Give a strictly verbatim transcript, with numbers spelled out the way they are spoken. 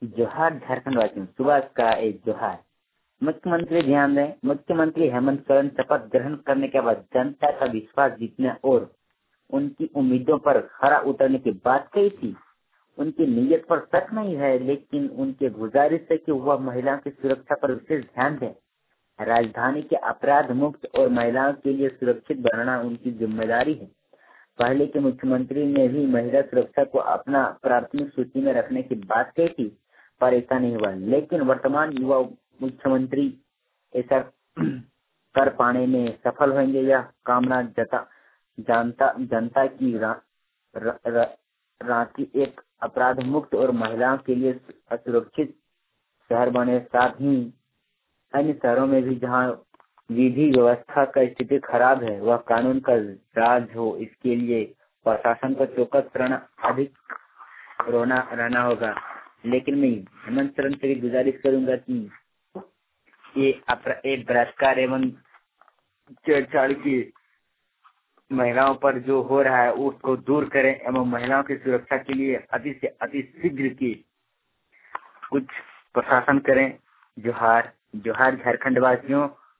जोहार झारखंड वासियों, सुबह का एक जोहार। मुख्यमंत्री ध्यान दें, मुख्यमंत्री हेमंत सोरेन शपथ ग्रहण करने के बाद जनता का विश्वास जीतने और उनकी उम्मीदों पर खरा उतरने की बात कही थी। उनकी नीयत पर शक नहीं है, लेकिन उनके गुजारिश है कि वह महिलाओं की सुरक्षा पर विशेष ध्यान दें। राजधानी के अपराध मुक्त और महिलाओं के लिए सुरक्षित बनाना उनकी जिम्मेदारी है। पहले के मुख्यमंत्री ने भी महिला सुरक्षा को अपना प्राथमिक सूची में रखने की बात कही थी, पर ऐसा नहीं हुआ। लेकिन वर्तमान युवा मुख्यमंत्री ऐसा कर पाने में सफल होंगे, यह कामना जता जानता जनता की रा, रा, रा, रांची एक अपराध मुक्त और महिलाओं के लिए असुरक्षित शहर बने। साथ ही अन्य शहरों में भी जहां विधि व्यवस्था का स्थिति खराब है, वह कानून का राज हो, इसके लिए प्रशासन को चौकस रहना अधिक रोना रहना होगा। लेकिन मैं हेमंत सोरेन से गुजारिश करूंगा कि ये एक बलात्कार एवं छेड़छाड़ की महिलाओं पर जो हो रहा है उसको दूर करें एवं महिलाओं की सुरक्षा के लिए अति से अति शीघ्र की कुछ प्रशासन करें। जोहार जोहार झारखंड वासियों।